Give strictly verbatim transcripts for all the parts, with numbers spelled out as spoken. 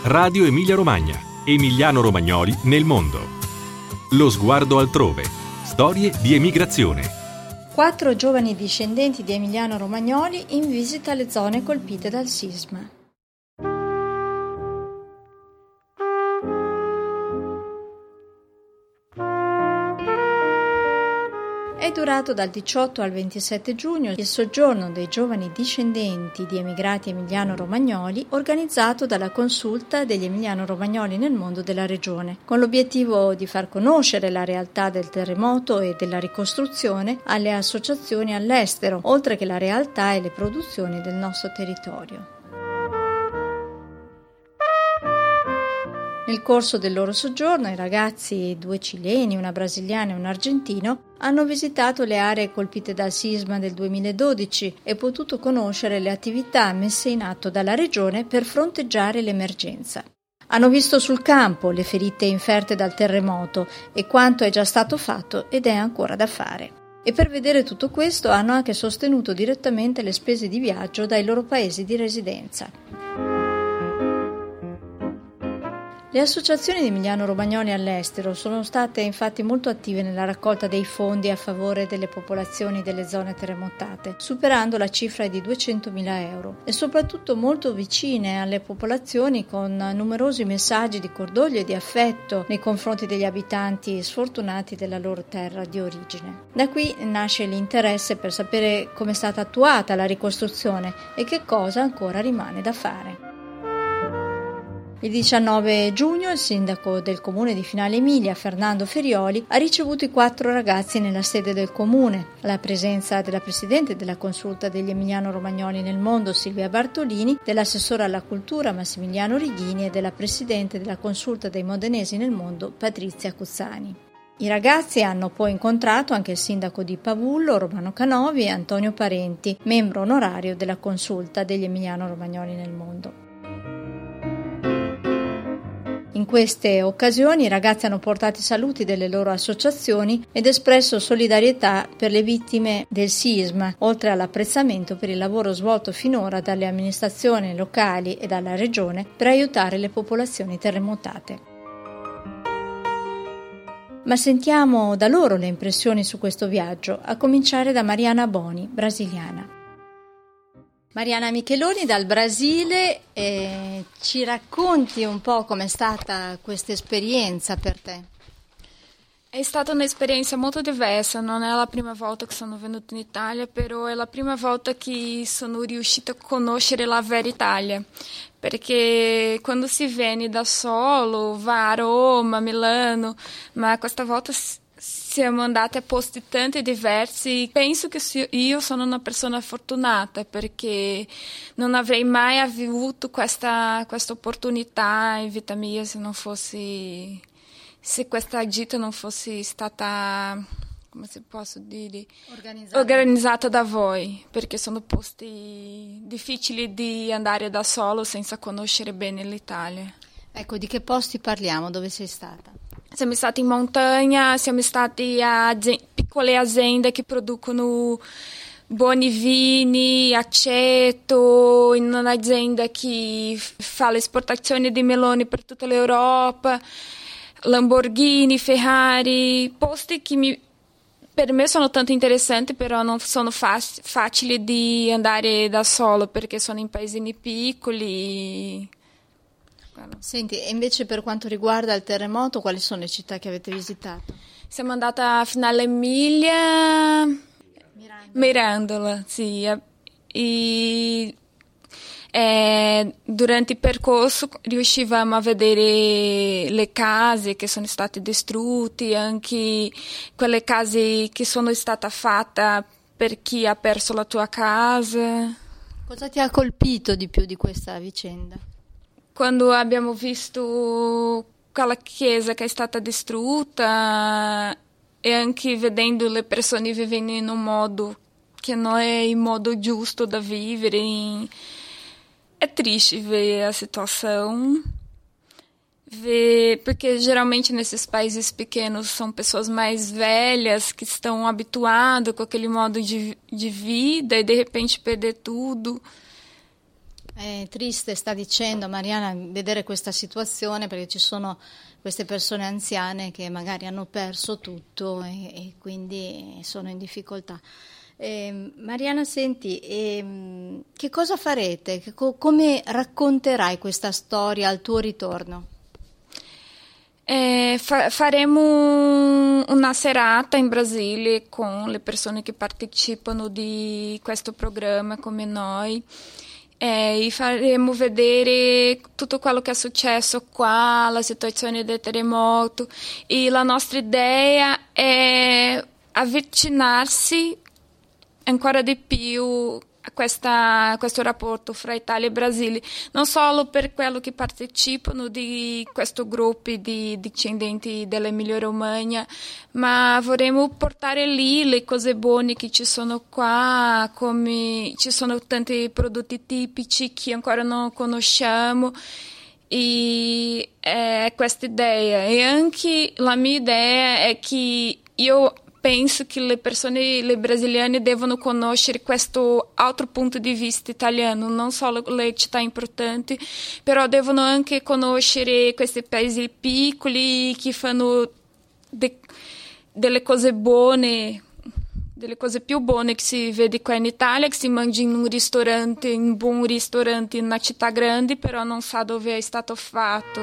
Radio Emilia Romagna. Emiliano-romagnoli nel mondo. Lo sguardo altrove. Storie di emigrazione. Quattro giovani discendenti di emiliano-romagnoli in visita alle zone colpite dal sisma. È durato dal diciotto al ventisette giugno il soggiorno dei giovani discendenti di emigrati emiliano-romagnoli organizzato dalla Consulta degli emiliano-romagnoli nel mondo della regione, con l'obiettivo di far conoscere la realtà del terremoto e della ricostruzione alle associazioni all'estero, oltre che la realtà e le produzioni del nostro territorio. Nel corso del loro soggiorno i ragazzi, due cileni, una brasiliana e un argentino, hanno visitato le aree colpite dal sisma del duemiladodici e potuto conoscere le attività messe in atto dalla regione per fronteggiare l'emergenza. Hanno visto sul campo le ferite inferte dal terremoto e quanto è già stato fatto ed è ancora da fare. E per vedere tutto questo hanno anche sostenuto direttamente le spese di viaggio dai loro paesi di residenza. Le associazioni di emiliano-romagnoli all'estero sono state infatti molto attive nella raccolta dei fondi a favore delle popolazioni delle zone terremotate, superando la cifra di duecentomila euro, e soprattutto molto vicine alle popolazioni con numerosi messaggi di cordoglio e di affetto nei confronti degli abitanti sfortunati della loro terra di origine. Da qui nasce l'interesse per sapere come è stata attuata la ricostruzione e che cosa ancora rimane da fare. Il diciannove giugno il sindaco del comune di Finale Emilia, Fernando Ferioli, ha ricevuto i quattro ragazzi nella sede del comune, alla presenza della presidente della Consulta degli emiliano-romagnoli nel mondo, Silvia Bartolini, dell'assessore alla cultura, Massimiliano Righini, e della presidente della Consulta dei modenesi nel mondo, Patrizia Cuzzani. I ragazzi hanno poi incontrato anche il sindaco di Pavullo, Romano Canovi, e Antonio Parenti, membro onorario della Consulta degli emiliano-romagnoli nel mondo. In queste occasioni i ragazzi hanno portato i saluti delle loro associazioni ed espresso solidarietà per le vittime del sisma, oltre all'apprezzamento per il lavoro svolto finora dalle amministrazioni locali e dalla regione per aiutare le popolazioni terremotate. Ma sentiamo da loro le impressioni su questo viaggio, a cominciare da Mariana Boni, brasiliana. Mariana Micheloni dal Brasile, eh, ci racconti un po' com'è stata questa esperienza per te? È stata un'esperienza molto diversa, non è la prima volta che sono venuta in Italia, però è la prima volta che sono riuscita a conoscere la vera Italia, perché quando si viene da solo, va a Roma, Milano, ma questa volta siamo andati a posti tanto diversi. Penso che io sono una persona fortunata perché non avrei mai avuto questa, questa opportunità in vita mia se non fossi, se questa gita non fosse stata, come si posso dire, organizzata. organizzata da voi, perché sono posti difficili di andare da solo senza conoscere bene l'Italia. Ecco, di che posti parliamo? Dove sei stata? Siamo stati in montagna, siamo stati a aziende, piccole aziende che producono buoni vini, aceto, in un'azienda che fa l'esportazione di meloni per tutta l'Europa, Lamborghini, Ferrari, posti che mi, per me sono tanto interessanti, però non sono fac- facili di andare da solo perché sono in paesini piccoli. Senti, e invece per quanto riguarda il terremoto, quali sono le città che avete visitato? Siamo andati a Finale Emilia, Mirandola, Mirandola sì, e, e durante il percorso riuscivamo a vedere le case che sono state distrutte, anche quelle case che sono state fatte per chi ha perso la tua casa. Cosa ti ha colpito di più di questa vicenda? Quando abbiamo visto quella chiesa che è stata distrutta e anche vedendo le persone vivendo in un modo che non è il modo giusto da vivere, è triste ver a situação, ver, porque geralmente nesses países pequenos são pessoas mais velhas que estão habituadas com aquele modo de, de vida e de repente perder tudo. È triste, sta dicendo Mariana, vedere questa situazione, perché ci sono queste persone anziane che magari hanno perso tutto e, e quindi sono in difficoltà. Eh, Mariana, senti, eh, che cosa farete? Che co- come racconterai questa storia al tuo ritorno? Eh, fa- faremo una serata in Brasile con le persone che partecipano di questo programma come noi. E faremo vedere tutto quello che è successo qua, la situazione del terremoto, e la nostra idea è avvicinarsi ancora di più a questa, questo rapporto fra Italia e Brasile, non solo per quello che partecipano di questo gruppo di discendenti dell'Emilia Romagna, ma vorremmo portare lì le cose buone che ci sono qua, come ci sono tanti prodotti tipici che ancora non conosciamo, e è questa idea. E anche la mia idea è che io penso che le persone, le brasiliane, devono conoscere questo altro punto di vista italiano, non solo le città importanti, però devono anche conoscere questi paesi piccoli che fanno de, delle cose buone, delle cose più buone che si vede qua in Italia, che si mangia in un ristorante, in un buon ristorante in una città grande, però non sa dove è stato fatto.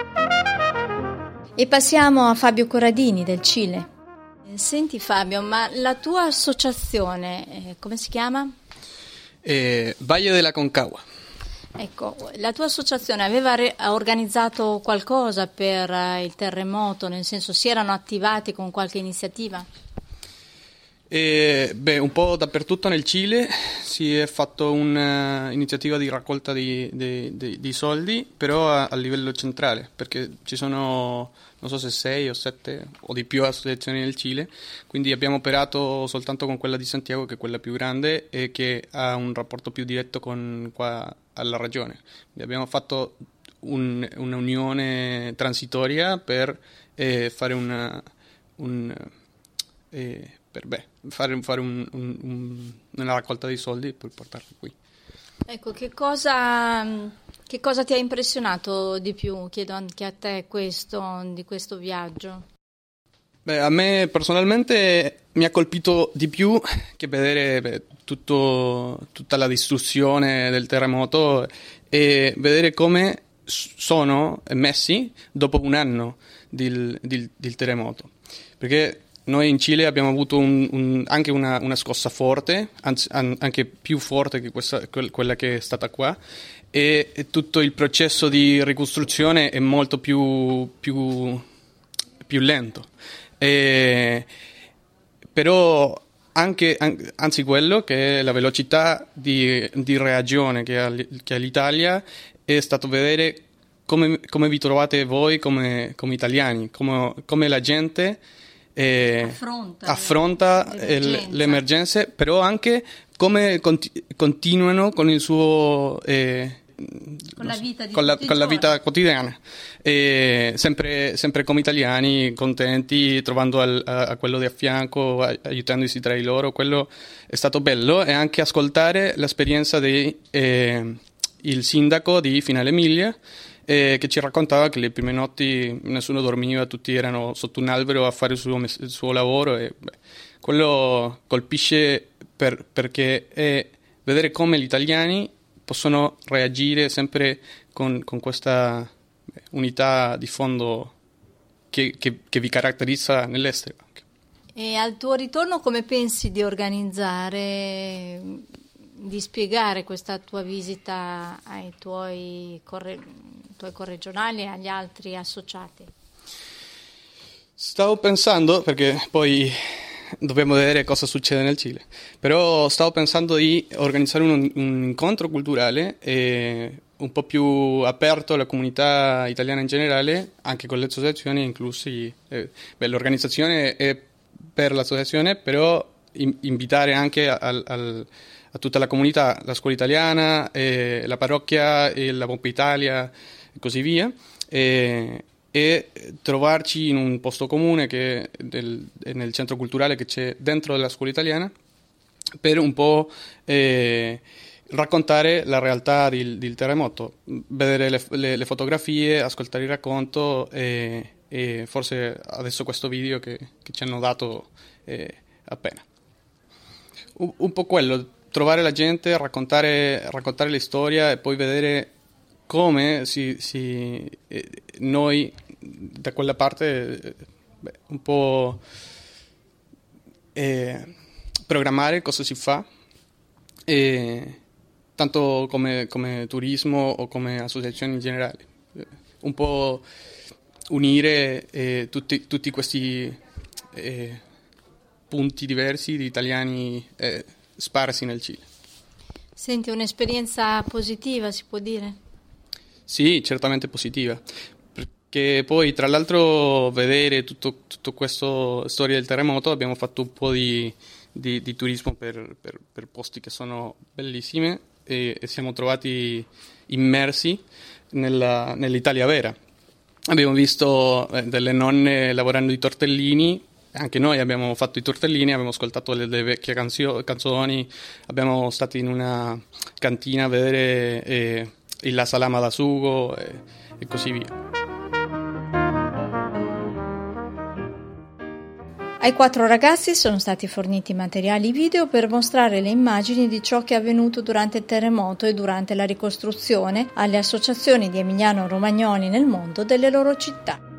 E passiamo a Fabio Corradini del Cile. Senti Fabio, ma la tua associazione, eh, come si chiama? Eh, Valle della Concagua. Ecco, la tua associazione aveva re- organizzato qualcosa per eh, il terremoto, nel senso, si erano attivati con qualche iniziativa? Eh, beh, un po' dappertutto nel Cile si è fatto un'iniziativa di raccolta di, di, di, di soldi, però a, a livello centrale, perché ci sono, non so se sei o sette o di più associazioni nel Cile, quindi abbiamo operato soltanto con quella di Santiago, che è quella più grande e che ha un rapporto più diretto con qua alla regione. Quindi abbiamo fatto un, un'unione transitoria per eh, fare una... Un, eh, per beh, fare, fare un, un, un, una raccolta di soldi e poi portarli qui. Ecco, che cosa, che cosa ti ha impressionato di più? Chiedo anche a te questo, di questo viaggio. Beh, a me personalmente mi ha colpito di più che vedere beh, tutto, tutta la distruzione del terremoto e vedere come sono messi dopo un anno del, del, del terremoto. Perché noi in Cile abbiamo avuto un, un, anche una, una scossa forte, anzi, an, anche più forte che questa, quella che è stata qua, e, e tutto il processo di ricostruzione è molto più, più, più lento. E, però anche, an, anzi quello che è la velocità di, di reazione che ha, che ha l'Italia è stato vedere come, come vi trovate voi come, come italiani, come, come la gente Eh, affronta, affronta le, le emergenze, però anche come conti- continuano con il suo eh, con, la vita, di con, la, con la vita quotidiana, e sempre, sempre come italiani, contenti, trovando al, a, a quello di affianco, a, aiutandosi tra di loro. Quello è stato bello, e anche ascoltare l'esperienza del eh, sindaco di Finale Emilia, Eh, che ci raccontava che le prime notti nessuno dormiva, tutti erano sotto un albero a fare il suo, il suo lavoro, e beh, quello colpisce per, perché è vedere come gli italiani possono reagire sempre con, con questa unità di fondo che, che, che vi caratterizza nell'estero. E al tuo ritorno come pensi di organizzare, di spiegare questa tua visita ai tuoi, corre, tuoi corregionali e agli altri associati? Stavo pensando, perché poi dobbiamo vedere cosa succede nel Cile, però stavo pensando di organizzare un, un incontro culturale e un po' più aperto alla comunità italiana in generale, anche con le associazioni inclusi. Eh, beh, l'organizzazione è per l'associazione, però in, invitare anche al, al a tutta la comunità, la scuola italiana, eh, la parrocchia, eh, la Pompa Italia e così via, eh, e trovarci in un posto comune che del, nel centro culturale che c'è dentro la scuola italiana, per un po' eh, raccontare la realtà del, del terremoto, vedere le, le, le fotografie, ascoltare il racconto e, e forse adesso questo video che, che ci hanno dato eh, appena. Un, un po' quello, trovare la gente, raccontare, raccontare la storia e poi vedere come si, si, eh, noi da quella parte eh, beh, un po' eh, programmare cosa si fa, e tanto come, come turismo o come associazioni in generale, un po' unire eh, tutti, tutti questi eh, punti diversi di italiani eh, sparsi nel Cile. Senti, un'esperienza positiva, si può dire? Sì, certamente positiva, perché poi tra l'altro vedere tutto, tutto questo storia del terremoto abbiamo fatto un po' di, di, di turismo per, per, per posti che sono bellissimi e, e siamo trovati immersi nella, nell'Italia vera. Abbiamo visto eh, delle nonne lavorando i tortellini. Anche noi abbiamo fatto i tortellini, abbiamo ascoltato le, le vecchie canzio- canzoni, abbiamo stato in una cantina a vedere eh, la salama da sugo e, e così via. Ai quattro ragazzi sono stati forniti materiali video per mostrare le immagini di ciò che è avvenuto durante il terremoto e durante la ricostruzione alle associazioni di emiliano-romagnoli nel mondo delle loro città.